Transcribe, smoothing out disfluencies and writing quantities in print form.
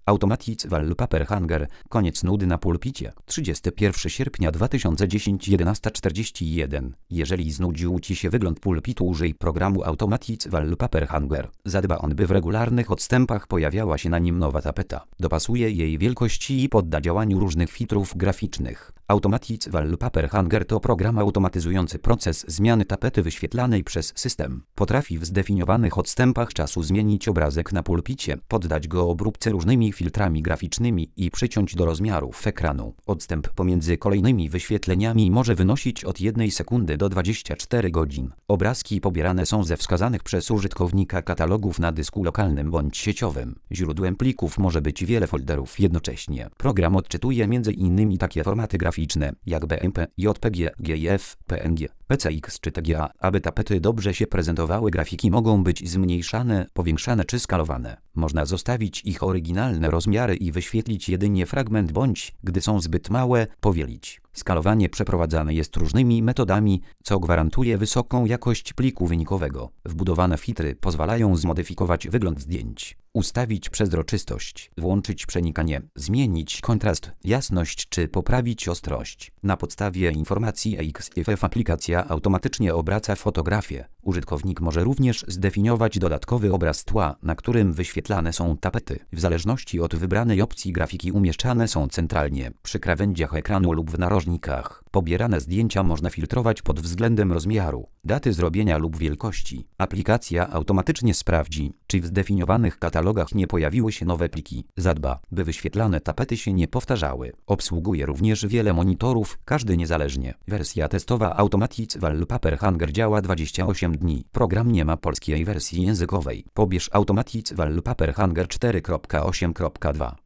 Automatic Wallpaper Hanger. Koniec nudy na pulpicie. 31 sierpnia 2010 11:41. Jeżeli znudził Ci się wygląd pulpitu, użyj programu Automatic Wallpaper Hanger. Zadba on, by w regularnych odstępach pojawiała się na nim nowa tapeta. Dopasuje jej wielkości i podda działaniu różnych filtrów graficznych. Automatic Wallpaper Hanger to program automatyzujący proces zmiany tapety wyświetlanej przez system. Potrafi w zdefiniowanych odstępach czasu zmienić obrazek na pulpicie, poddać go obróbce różnymi filtrami graficznymi i przyciąć do rozmiarów ekranu. Odstęp pomiędzy kolejnymi wyświetleniami może wynosić od 1 sekundy do 24 godzin. Obrazki pobierane są ze wskazanych przez użytkownika katalogów na dysku lokalnym bądź sieciowym. Źródłem plików może być wiele folderów jednocześnie. Program odczytuje m.in. takie formaty graficzne jak BMP, JPG, GIF, PNG, PCX czy TGA. Aby tapety dobrze się prezentowały, grafiki mogą być zmniejszane, powiększane czy skalowane. Można zostawić ich oryginalne rozmiary i wyświetlić jedynie fragment bądź, gdy są zbyt małe, powielić. Skalowanie przeprowadzane jest różnymi metodami, co gwarantuje wysoką jakość pliku wynikowego. Wbudowane filtry pozwalają zmodyfikować wygląd zdjęć, ustawić przezroczystość, włączyć przenikanie, zmienić kontrast, jasność czy poprawić ostrość. Na podstawie informacji EXIF aplikacja automatycznie obraca fotografię. Użytkownik może również zdefiniować dodatkowy obraz tła, na którym wyświetlane są tapety. W zależności od wybranej opcji grafiki umieszczane są centralnie, przy krawędziach ekranu lub w narożnikach. Pobierane zdjęcia można filtrować pod względem rozmiaru, daty zrobienia lub wielkości. Aplikacja automatycznie sprawdzi, czy w zdefiniowanych katalogach nie pojawiły się nowe pliki. Zadba, by wyświetlane tapety się nie powtarzały. Obsługuje również wiele monitorów, każdy niezależnie. Wersja testowa Automatic Wallpaper Hanger działa 28 dni. Program nie ma polskiej wersji językowej. Pobierz Automatic Wallpaper Hanger 4.8.2.